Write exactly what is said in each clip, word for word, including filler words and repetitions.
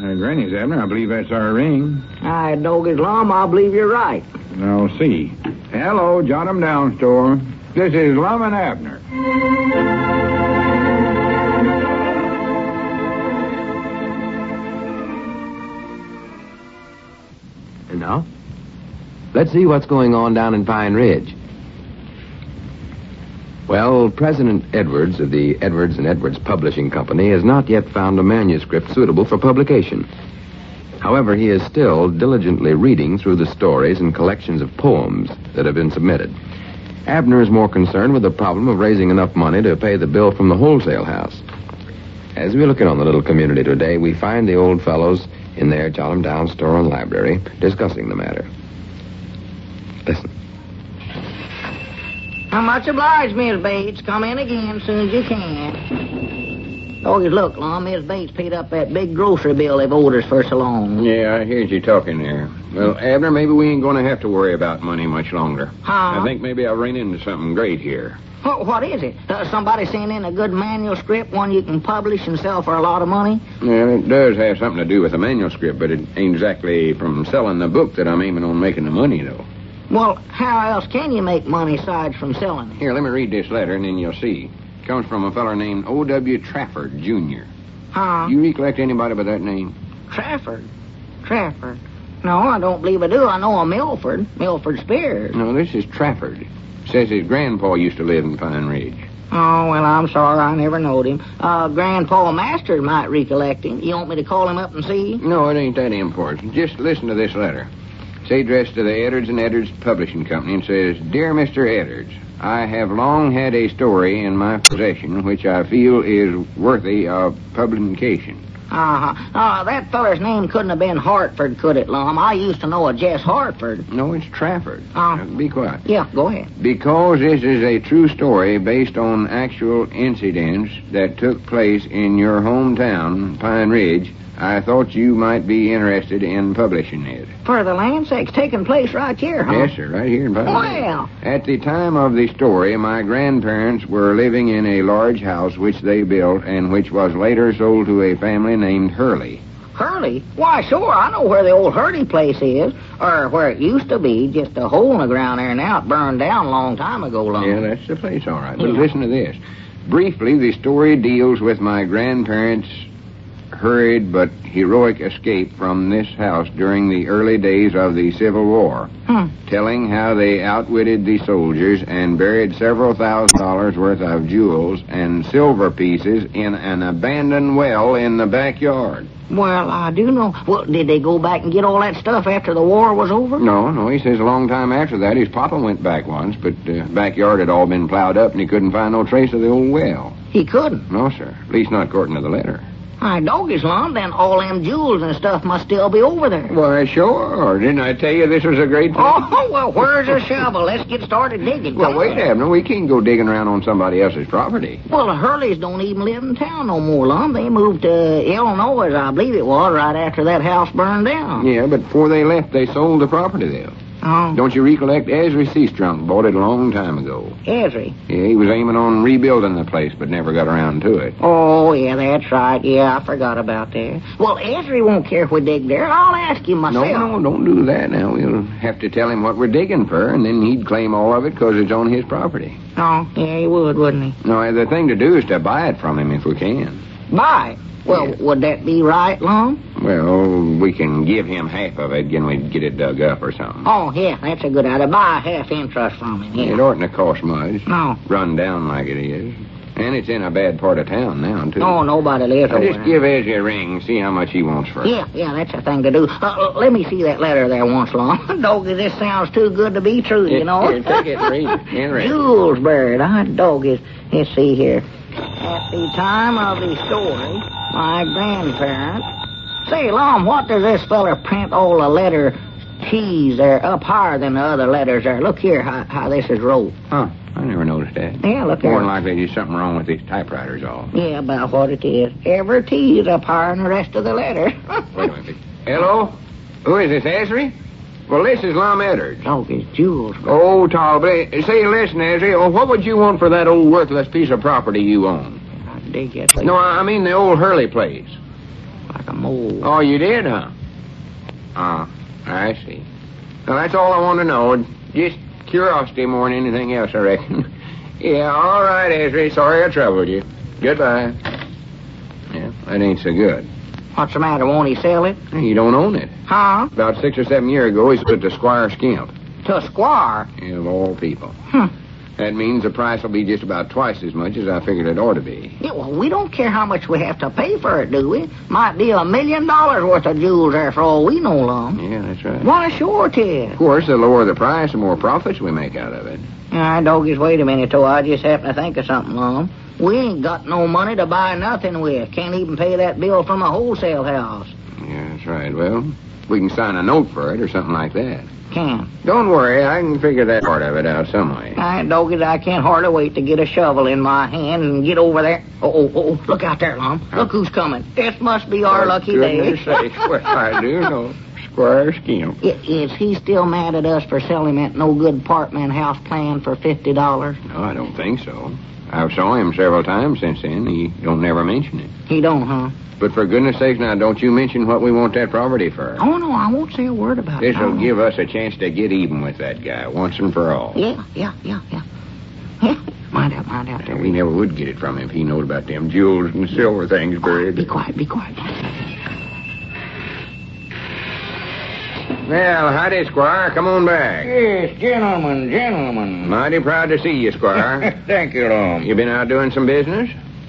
Uh, Granny's, Abner. I believe that's our ring. I dog his lum. I believe you're right. I'll see. Hello, Jot 'em Down store. This is Lum and Abner. And now, let's see what's going on down in Pine Ridge. Well, President Edwards of the Edwards and Edwards Publishing Company has not yet found a manuscript suitable for publication. However, he is still diligently reading through the stories and collections of poems that have been submitted. Abner is more concerned with the problem of raising enough money to pay the bill from the wholesale house. As we look in on the little community today, we find the old fellows in their Jot 'em Down store and library discussing the matter. Listen. How much obliged, Miss Bates? Come in again as soon as you can. Doggies, look, Lum, Miss Bates paid up that big grocery bill they've owed us for so long. Yeah, I heard you talking there. Well, Abner, maybe we ain't going to have to worry about money much longer. Huh? I think maybe I'll run into something great here. What, what is it? Uh, somebody sent in a good manuscript, one you can publish and sell for a lot of money? Yeah, it does have something to do with the manuscript, but it ain't exactly from selling the book that I'm aiming on making the money, though. Well, how else can you make money aside from selling it? Here, let me read this letter, and then you'll see. It comes from a feller named O W Trafford, Junior Huh? You recollect anybody by that name? Trafford? Trafford? No, I don't believe I do. I know a Milford. Milford Spears. No, this is Trafford. Says his grandpa used to live in Pine Ridge. Oh, well, I'm sorry. I never knowed him. Uh, Grandpa Masters might recollect him. You want me to call him up and see? No, it ain't that important. Just listen to this letter. It's addressed to the Edwards and Edwards Publishing Company and says, Dear Mister Edwards, I have long had a story in my possession which I feel is worthy of publication. Uh-huh. Uh, that feller's name couldn't have been Hartford, could it, Lum? I used to know a Jess Hartford. No, it's Trafford. Uh, Now, be quiet. Yeah, go ahead. Because this is a true story based on actual incidents that took place in your hometown, Pine Ridge, I thought you might be interested in publishing it. For the land sakes, taking place right here, huh? Yes, sir, right here in Pine Ridge. Well. At the time of the story, my grandparents were living in a large house which they built and which was later sold to a family named Hurley. Hurley? Why, sure, I know where the old Hurley place is, or where it used to be, just a hole in the ground there now. It burned down a long time ago, Lum. Yeah, that's the place, all right. But Yeah. listen to this. Briefly, the story deals with my grandparents' hurried but heroic escape from this house during the early days of the Civil War, Hmm. telling how they outwitted the soldiers and buried several thousand dollars worth of jewels and silver pieces in an abandoned well in the backyard. Well, I do know. Well, did they go back and get all that stuff after the war was over? No, no, he says a long time after that his papa went back once, but the uh, backyard had all been plowed up and he couldn't find no trace of the old well. He couldn't. No, sir. At least not according to the letter. I doggies, Lum, then all them jewels and stuff must still be over there. Why, sure. Didn't I tell you this was a great thing? Oh, well, where's the shovel? Let's get started digging. Well, Come wait, on. Abner. We can't go digging around on somebody else's property. Well, the Hurleys don't even live in town no more, Lum. They moved to Illinois, I believe it was, right after that house burned down. Yeah, but before they left, they sold the property there. Oh, Don't you recollect? Ezra Seastrunk bought it a long time ago. Ezry. Yeah, he was aiming on rebuilding the place, but never got around to it. Oh, yeah, that's right. Yeah, I forgot about that. Well, Ezry won't care if we dig there. I'll ask him myself. No, no, don't do that now. We'll have to tell him what we're digging for, and then he'd claim all of it because it's on his property. Oh, yeah, he would, wouldn't he? No, the thing to do is to buy it from him if we can. Buy. Well, Yeah. would that be right, Lum? Well, we can give him half of it, and we get it dug up or something. Oh, yeah, that's a good idea. Buy half interest from him, yeah. It oughtn't to cost much. No. Run down like it is. And it's in a bad part of town now, too. Oh, nobody lives Now, over just there. give Ezzy a ring and see how much he wants for it. Yeah, yeah, that's a thing to do. Uh, let me see that letter there once, Lum. Doggy, this sounds too good to be true, you know. Here, take it and read it. And read it. Jules buried. I doggies. Let's see here. At the time of the story, my grandparents... Say, Lum, what does this feller print all the letter T's there up higher than the other letters there? Look here how, how this is wrote. Huh. I never noticed that. Yeah, look More here. than likely there's something wrong with these typewriters all. Yeah, about what it is. Every T is up higher than the rest of the letter. Wait a minute. Hello? Who is this, Ezry? Well, this is Lum Edwards. Doggies, Jules. Oh, Talbot. Say, listen, Ezry. Oh, what would you want for that old worthless piece of property you own? I dig that. No, I mean the old Hurley place. Like a some old... Oh, you did, huh? Ah, I see. Well, that's all I want to know. Just curiosity more than anything else, I reckon. Yeah, all right, Ezra. Sorry I troubled you. Goodbye. Yeah, that ain't so good. What's the matter? Won't he sell it? You don't own it. Huh? About six or seven years ago, he sold it to Squire Skimp. To a squire? Yeah, of all people. Hmm. That means the price will be just about twice as much as I figured it ought to be. Yeah, well, we don't care how much we have to pay for it, do we? Might be a million dollars worth of jewels there for all we know, Lum. Yeah, that's right. Why, sure, Ted. Of course, the lower the price, the more profits we make out of it. All right, doggies, wait a minute, though. I just happened to think of something, Lum. We ain't got no money to buy nothing with. Can't even pay that bill from a wholesale house. Yeah, that's right. Well, we can sign a note for it or something like that. Can. Don't worry, I can figure that part of it out some way. All right, doggies, I can't hardly wait to get a shovel in my hand and get over there. Oh, oh, oh, look out there, Lum. Look who's coming. This must be our For lucky day. goodness sakes, well, I do know. Squire Skimp. I- Is he still mad at us for selling that no-good apartment house plan for fifty dollars? No, I don't think so. I've saw him several times since then. He don't never mention it. He don't, huh? But for goodness sakes, now, don't you mention what we want that property for. Oh, no, I won't say a word about it. This'll no. give us a chance to get even with that guy once and for all. Yeah, yeah, yeah, yeah. Yeah, mind out, mind out there. We never would get it from him if he knowed about them jewels and silver things buried. Be quiet, be quiet. Well, howdy, Squire. Come on back. Yes, gentlemen, gentlemen. Mighty proud to see you, Squire. Thank you, Lum. You been out doing some business?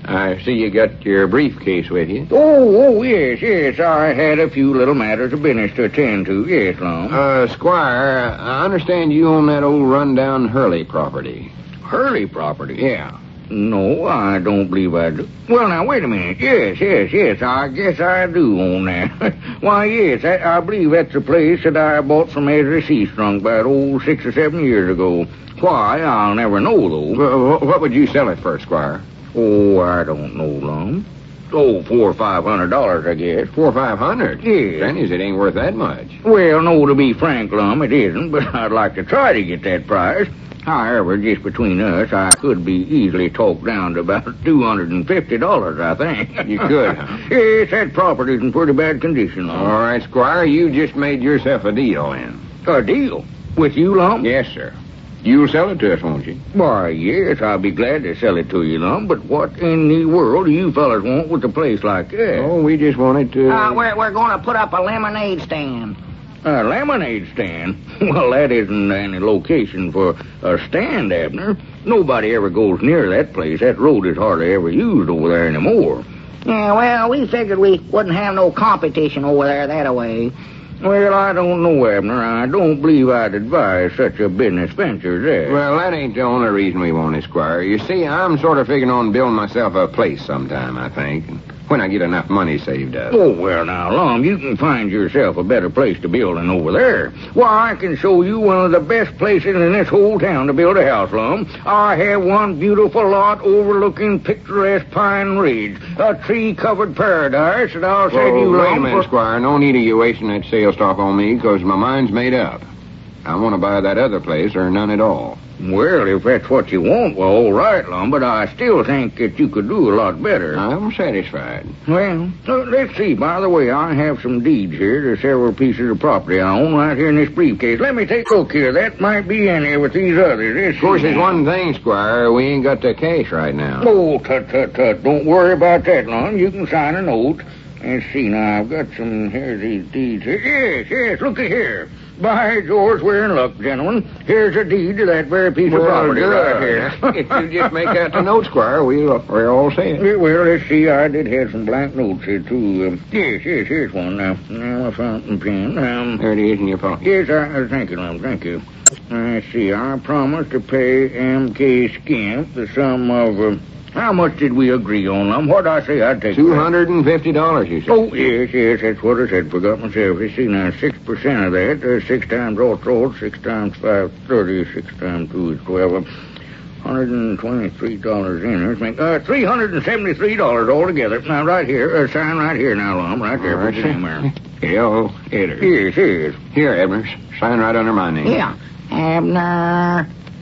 I see you got your briefcase with you. Oh, oh, yes, yes. I had a few little matters of business to attend to. Yes, Lum. Uh, Squire, I understand you own that old rundown Hurley property. Hurley property? Yeah. No, I don't believe I do. Well, now, wait a minute. Yes, yes, yes. I guess I do own that. Why, yes, I, I believe that's the place that I bought from Ezra Seastrunk about, oh, six or seven years ago. Why, I'll never know, though. Well, what would you sell it for, Squire? Oh, I don't know, Lum. Oh, four or five hundred dollars, I guess. Four or five hundred? Yeah. Pennies, it ain't worth that much. Well, no, to be frank, Lum, it isn't, but I'd like to try to get that price. However, just between us, I could be easily talked down to about two hundred fifty dollars, I think. You could, huh? Yes, that property's in pretty bad condition, Lum. All right, Squire, you just made yourself a deal then. A deal? With you, Lum? Yes, sir. You'll sell it to us, won't you? Why, yes, I'll be glad to sell it to you, Lum, but what in the world do you fellas want with a place like that? Oh, we just wanted to... Uh, we're, we're going to put up a lemonade stand. A lemonade stand? Well, that isn't any location for a stand, Abner. Nobody ever goes near that place. That road is hardly ever used over there anymore. Yeah, well, we figured we wouldn't have no competition over there that way. Well, I don't know, Abner. I don't believe I'd advise such a business venture as that. Well, that ain't the only reason we want it, Squire. You see, I'm sort of figuring on building myself a place sometime, I think, when I get enough money saved up. Oh, well, now, Lum, you can find yourself a better place to build than over there. Why, I can show you one of the best places in this whole town to build a house, Lum. I have one beautiful lot overlooking picturesque Pine Ridge, a tree-covered paradise that I'll send Well, you, wait a Lum, minute, for... Squire. No need of you wasting that sales talk on me, because my mind's made up. I want to buy that other place or none at all. Well, if that's what you want, well, all right, Lum, but I still think that you could do a lot better. I'm satisfied. Well, uh, let's see. By the way, I have some deeds here to several pieces of property I own right here in this briefcase. Let me take a look here. That might be in here with these others. Let's Of course, see there's now. one thing, Squire. We ain't got the cash right now. Oh, tut, tut, tut. Don't worry about that, Lum. You can sign a note. Let's see now. I've got some... Here's these deeds here. Yes, yes, look at here. By George, we're in luck, gentlemen. Here's a deed to that very piece of Well, property good. right here. If you just make out the note, Squire, we'll, we're all set. Yeah, well, let's see. I did have some blank notes here, too. Um, yes, yes, here's one now. Now, a fountain pen. Um, There it is in your pocket. yes, I, uh, thank you, Lum, thank you. Let's see. I promised to pay M K Skimp the sum of... Uh, how much did we agree on, Lum? What'd I say I'd take? Two hundred and fifty dollars, you said. Oh, yes, yes, that's what I said. Forgot myself. You see, now, six percent of that, uh, six times all told, six times five, thirty, six times two is twelve. one hundred twenty-three dollars in there. Make, uh, three hundred seventy-three dollars altogether. Now, right here, uh, sign right here now, Lum, right there. All Put right, your name there. L. Edder. Yes, yes. Here, Edwards. Sign right under my name. Yeah. Abner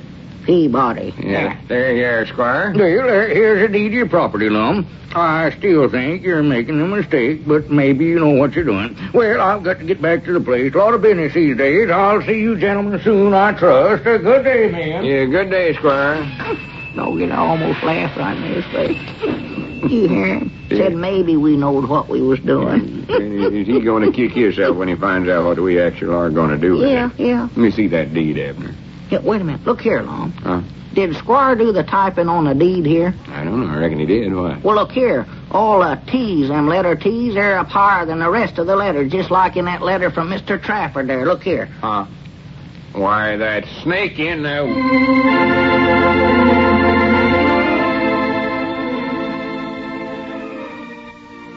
Peabody. Yeah. There you are, Squire. Well, there- here's a deed of your property, Lum. I still think you're making a mistake, but maybe you know what you're doing. Well, I've got to get back to the place. A lot of business these days. I'll see you gentlemen soon, I trust. A good day, man. Yeah, good day, Squire. Dog, it almost laughed right in his face. You hear him? Said maybe we knowed what we was doing. Is he going to kick himself when he finds out what we actually are going to do with Yeah, it? yeah. Let me see that deed, Abner. Yeah, wait a minute. Look here, Long. Huh? Did Squire do the typing on the deed here? I don't know. I reckon he did. Why? Well, look here. All the T's, them letter T's, they're up higher than the rest of the letters, just like in that letter from Mister Trafford there. Look here. Huh? Why, that snake in there.